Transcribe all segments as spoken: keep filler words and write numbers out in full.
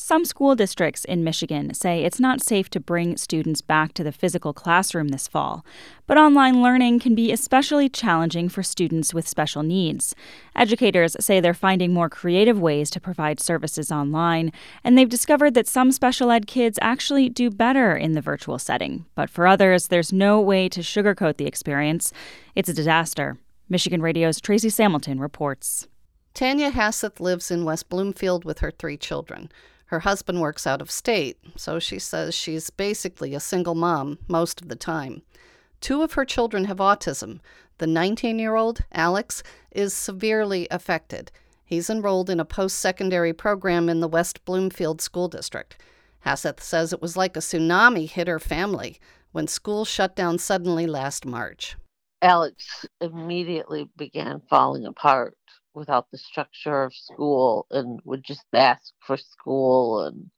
Some school districts in Michigan say it's not safe to bring students back to the physical classroom this fall, but online learning can be especially challenging for students with special needs. Educators say they're finding more creative ways to provide services online, and they've discovered that some special ed kids actually do better in the virtual setting. But for others, there's no way to sugarcoat the experience. It's a disaster. Michigan Radio's Tracy Samilton reports. Tanya Hasseth lives in West Bloomfield with her three children. Her husband works out of state, so she says she's basically a single mom most of the time. Two of her children have autism. The nineteen-year-old, Alex, is severely affected. He's enrolled in a post-secondary program in the West Bloomfield School District. Hasseth says it was like a tsunami hit her family when school shut down suddenly last March. Alex immediately began falling apart without the structure of school and would just ask for school and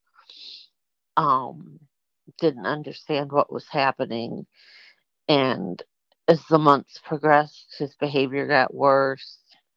um, didn't understand what was happening. And as the months progressed, his behavior got worse.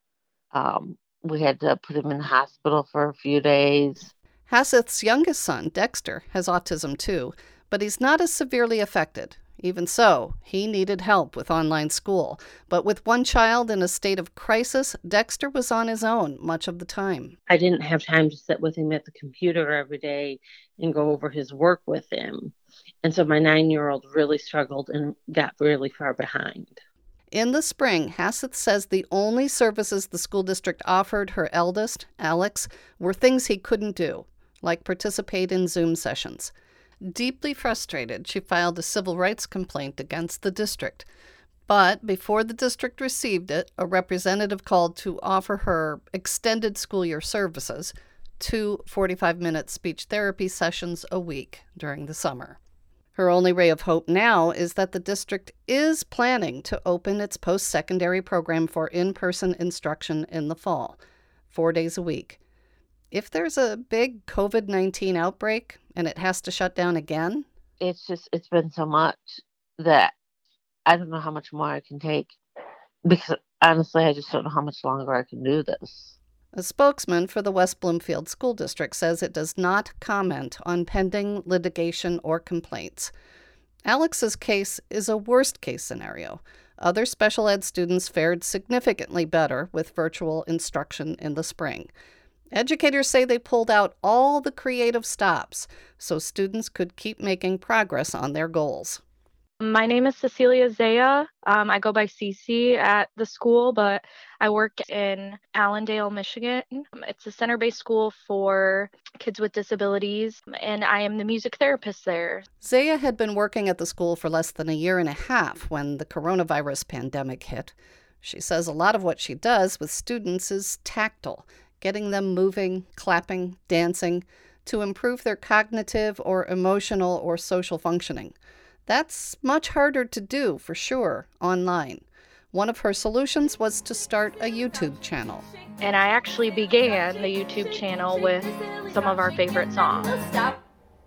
Um, we had to put him in the hospital for a few days. Hasseth's youngest son, Dexter, has autism too, but he's not as severely affected. Even so, he needed help with online school. But with one child in a state of crisis, Dexter was on his own much of the time. I didn't have time to sit with him at the computer every day and go over his work with him. And so my nine-year-old really struggled and got really far behind. In the spring, Hasseth says the only services the school district offered her eldest, Alex, were things he couldn't do, like participate in Zoom sessions. Deeply frustrated, she filed a civil rights complaint against the district. But before the district received it, a representative called to offer her extended school year services, two forty-five-minute speech therapy sessions a week during the summer. Her only ray of hope now is that the district is planning to open its post-secondary program for in-person instruction in the fall, four days a week. If there's a big covid nineteen outbreak and it has to shut down again? It's just, it's been so much that I don't know how much more I can take. Because honestly, I just don't know how much longer I can do this. A spokesman for the West Bloomfield School District says it does not comment on pending litigation or complaints. Alex's case is a worst-case scenario. Other special ed students fared significantly better with virtual instruction in the spring. Educators say they pulled out all the creative stops so students could keep making progress on their goals. My name is Cecilia Zaya. Um, I go by Cece at the school, but I work in Allendale, Michigan. It's a center-based school for kids with disabilities, and I am the music therapist there. Zaya had been working at the school for less than a year and a half when the coronavirus pandemic hit. She says a lot of what she does with students is tactile, getting them moving, clapping, dancing, to improve their cognitive or emotional or social functioning. That's much harder to do, for sure, online. One of her solutions was to start a YouTube channel. And I actually began the YouTube channel with some of our favorite songs. Stop.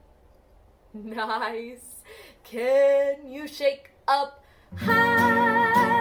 Nice. Can you shake up high?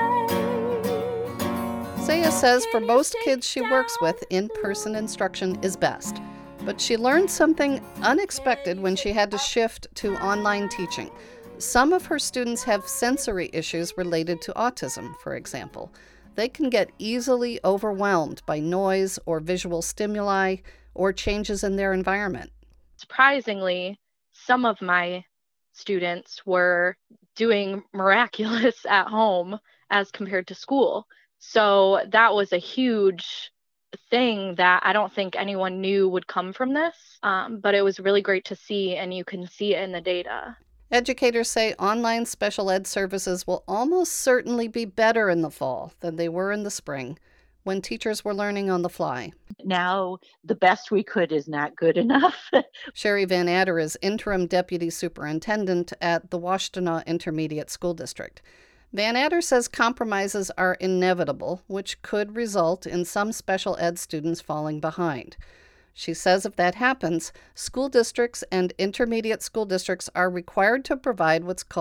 Zaya says for most kids she works with, in-person instruction is best. But she learned something unexpected when she had to shift to online teaching. Some of her students have sensory issues related to autism, for example. They can get easily overwhelmed by noise or visual stimuli or changes in their environment. Surprisingly, some of my students were doing miraculous at home as compared to school. So that was a huge thing that I don't think anyone knew would come from this, um, but it was really great to see, and you can see it in the data. Educators say online special ed services will almost certainly be better in the fall than they were in the spring, when teachers were learning on the fly. Now, the best we could is not good enough. Sherry Van Adder is interim deputy superintendent at the Washtenaw Intermediate School District. Van Adder says compromises are inevitable, which could result in some special ed students falling behind. She says if that happens, school districts and intermediate school districts are required to provide what's called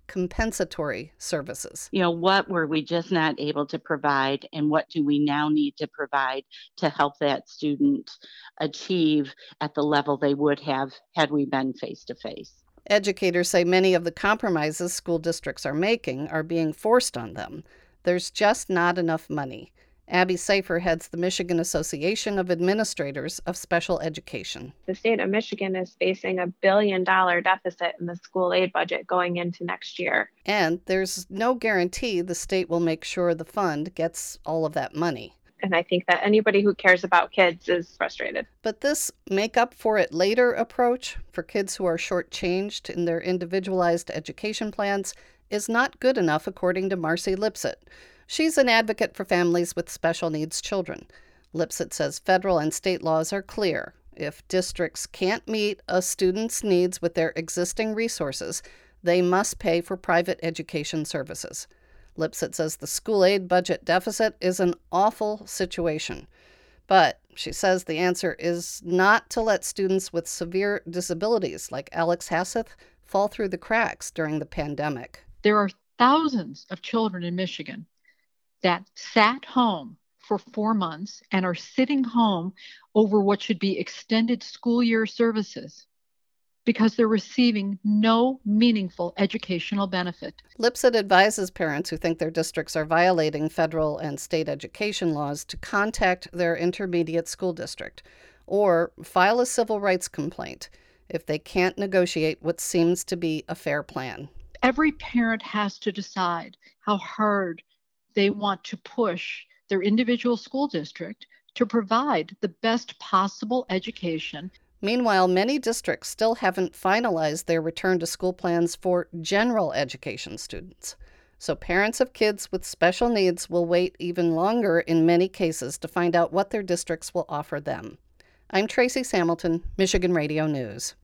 compensatory services. You know, what were we just not able to provide, and what do we now need to provide to help that student achieve at the level they would have had we been face-to-face? Educators say many of the compromises school districts are making are being forced on them. There's just not enough money. Abby Safer heads the Michigan Association of Administrators of Special Education. The state of Michigan is facing a billion dollar deficit in the school aid budget going into next year. And there's no guarantee the state will make sure the fund gets all of that money. And I think that anybody who cares about kids is frustrated. But this make up for it later approach for kids who are shortchanged in their individualized education plans is not good enough, according to Marcy Lipset. She's an advocate for families with special needs children. Lipset says federal and state laws are clear. If districts can't meet a student's needs with their existing resources, they must pay for private education services. Lipset says the school aid budget deficit is an awful situation. But she says the answer is not to let students with severe disabilities like Alex Hasseth fall through the cracks during the pandemic. There are thousands of children in Michigan that sat home for four months and are sitting home over what should be extended school year services because they're receiving no meaningful educational benefit. Lipset advises parents who think their districts are violating federal and state education laws to contact their intermediate school district or file a civil rights complaint if they can't negotiate what seems to be a fair plan. Every parent has to decide how hard they want to push their individual school district to provide the best possible education. Meanwhile, many districts still haven't finalized their return to school plans for general education students. So parents of kids with special needs will wait even longer in many cases to find out what their districts will offer them. I'm Tracy Samilton, Michigan Radio News.